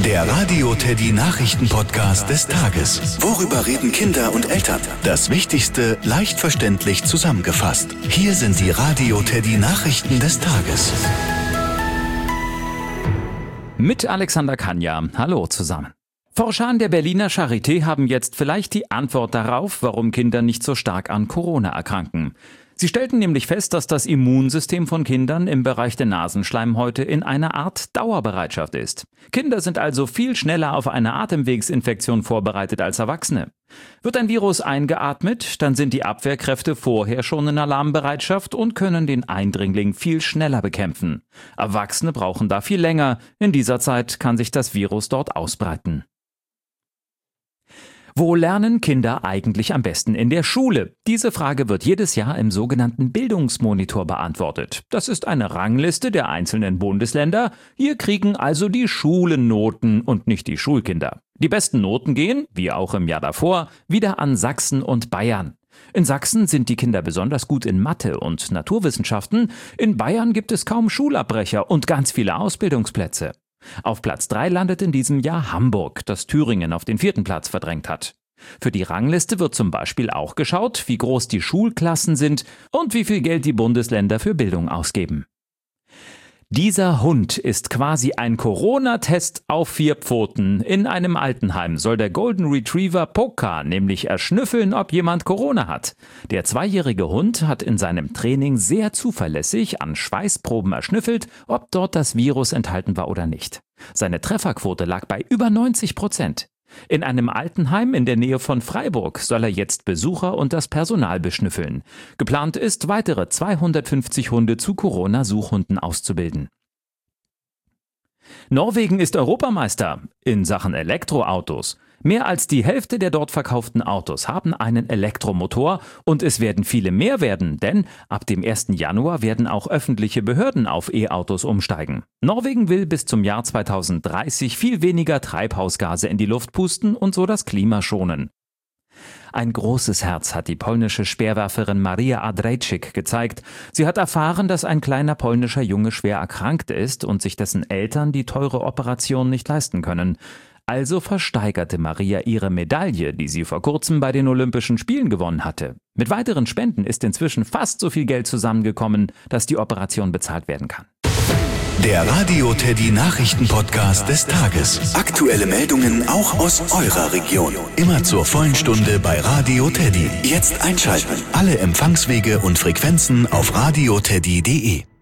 Der Radio Teddy Nachrichten-Podcast des Tages. Worüber reden Kinder und Eltern? Das Wichtigste leicht verständlich zusammengefasst. Hier sind die Radio Teddy Nachrichten des Tages. Mit Alexander Kanja. Hallo zusammen. Forscher an der Berliner Charité haben jetzt vielleicht die Antwort darauf, warum Kinder nicht so stark an Corona erkranken. Sie stellten nämlich fest, dass das Immunsystem von Kindern im Bereich der Nasenschleimhäute in einer Art Dauerbereitschaft ist. Kinder sind also viel schneller auf eine Atemwegsinfektion vorbereitet als Erwachsene. Wird ein Virus eingeatmet, dann sind die Abwehrkräfte vorher schon in Alarmbereitschaft und können den Eindringling viel schneller bekämpfen. Erwachsene brauchen da viel länger. In dieser Zeit kann sich das Virus dort ausbreiten. Wo lernen Kinder eigentlich am besten in der Schule? Diese Frage wird jedes Jahr im sogenannten Bildungsmonitor beantwortet. Das ist eine Rangliste der einzelnen Bundesländer. Hier kriegen also die Schulen Noten und nicht die Schulkinder. Die besten Noten gehen, wie auch im Jahr davor, wieder an Sachsen und Bayern. In Sachsen sind die Kinder besonders gut in Mathe und Naturwissenschaften. In Bayern gibt es kaum Schulabbrecher und ganz viele Ausbildungsplätze. Auf Platz 3 landet in diesem Jahr Hamburg, das Thüringen auf den 4. Platz verdrängt hat. Für die Rangliste wird zum Beispiel auch geschaut, wie groß die Schulklassen sind und wie viel Geld die Bundesländer für Bildung ausgeben. Dieser Hund ist quasi ein Corona-Test auf 4 Pfoten. In einem Altenheim soll der Golden Retriever Poka nämlich erschnüffeln, ob jemand Corona hat. Der 2-jährige Hund hat in seinem Training sehr zuverlässig an Schweißproben erschnüffelt, ob dort das Virus enthalten war oder nicht. Seine Trefferquote lag bei über 90%. In einem Altenheim in der Nähe von Freiburg soll er jetzt Besucher und das Personal beschnüffeln. Geplant ist, weitere 250 Hunde zu Corona-Suchhunden auszubilden. Norwegen ist Europameister in Sachen Elektroautos. Mehr als die Hälfte der dort verkauften Autos haben einen Elektromotor und es werden viele mehr werden, denn ab dem 1. Januar werden auch öffentliche Behörden auf E-Autos umsteigen. Norwegen will bis zum Jahr 2030 viel weniger Treibhausgase in die Luft pusten und so das Klima schonen. Ein großes Herz hat die polnische Speerwerferin Maria Adrejczyk gezeigt. Sie hat erfahren, dass ein kleiner polnischer Junge schwer erkrankt ist und sich dessen Eltern die teure Operation nicht leisten können. Also versteigerte Maria ihre Medaille, die sie vor kurzem bei den Olympischen Spielen gewonnen hatte. Mit weiteren Spenden ist inzwischen fast so viel Geld zusammengekommen, dass die Operation bezahlt werden kann. Der Radio Teddy Nachrichten-Podcast des Tages. Aktuelle Meldungen auch aus eurer Region. Immer zur vollen Stunde bei Radio Teddy. Jetzt einschalten. Alle Empfangswege und Frequenzen auf radioteddy.de.